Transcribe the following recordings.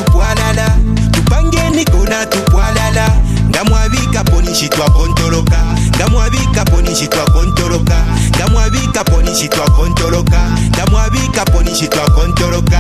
tupwalala tupangeni kona tupwalala ngamwabika ponishi twa kontoloka ngamwabika ponishi twa kontoloka ngamwabika ponishi twa kontoloka ngamwabika ponishi twa kontoloka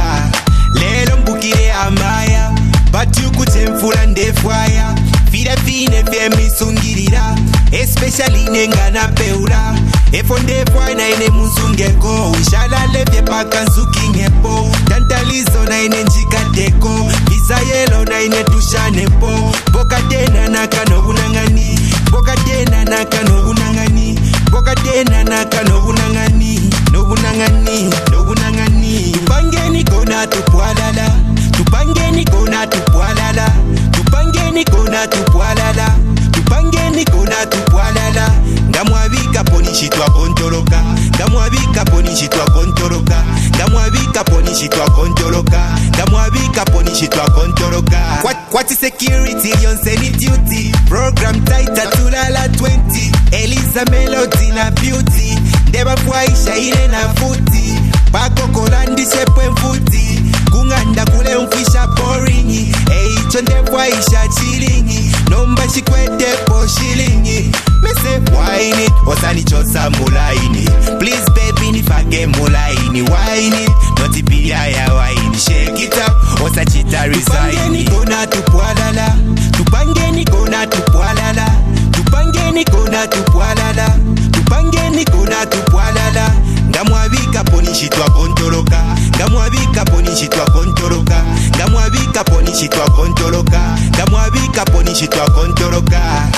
lelo mbukire amaya batukutse mfula ndefwaya fira fine femisungirira especially nengana peura efo ndefwaya na ine muzungeko ushalale vye paka nzukingepo tantalizo na ine njikateko vizayelo na ine tushanepo bokatena nakano bunangani bokatena nakano bunangani bokatena nakano bunangani no bunangani no bunangani tupangeni kona tupwalala tupangeni kona tupwalala tupangeni kona tupwalala tupangeni kona tupwalala ngamwabika ponishi twa kontoloka ngamwabika ponishi twa kontoloka ngamwabika ponishi twa kontoloka ngamwabika ponishi twa kontoloka what is security yonseni duty program tight tulala 20 Eliza Melody na beauty ndeba fwaisha ile na futi bako kolandi shepwe mfuti kunganda kule mfisha boringi eicho ndefwaisha chilingi nomba shikwete po shilingi mese wine it osani chosa mulaini please baby nifage mulaini wine it noti pia ya wine shake it up osa chita resign tupangeni kona tupwalala tupangeni kona tupwalala tupangeni kona tupwalala tupangeni kona tupwalala ngamwabika ponishi twa kontoloka ngamwabika ponishi twa kontoloka ngamwabika ponishi twa kontoloka ngamwabika ponishi twa kontoloka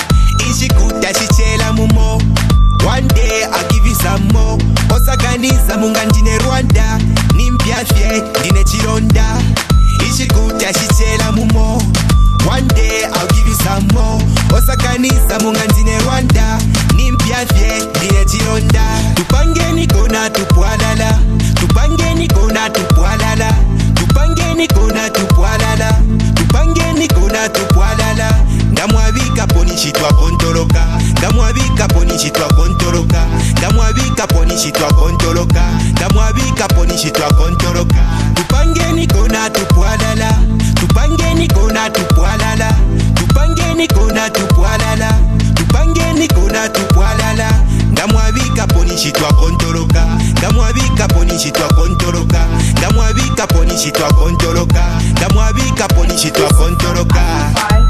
ishikuta shichela mumo one day I'll give you some more osaganiza munga ndine Rwanda nimpyafye ndine chironda ishikuta shichela mumo one day I'll give you some more osaganiza munga ndine Rwanda nimpyafye ndine chironda tupangeni kona tupwalala tupangeni kona tupwalala tupangeni kona tupwalala tupangeni kona tupwalala ngamwabika ponishi twa kontoloka ngamwabika ponishi twa kontoloka ngamwabika ponishi twa kontoloka ngamwabika ponishi twa kontoloka tupangeni kona tupwalala tupangeni kona tupwalala tupangeni kona tupwalala tupangeni kona tupwalala ngamwabika ponishi twa kontoloka ngamwabika ponishi twa kontoloka ngamwabika ponishi twa kontoloka ngamwabika ponishi twa kontoloka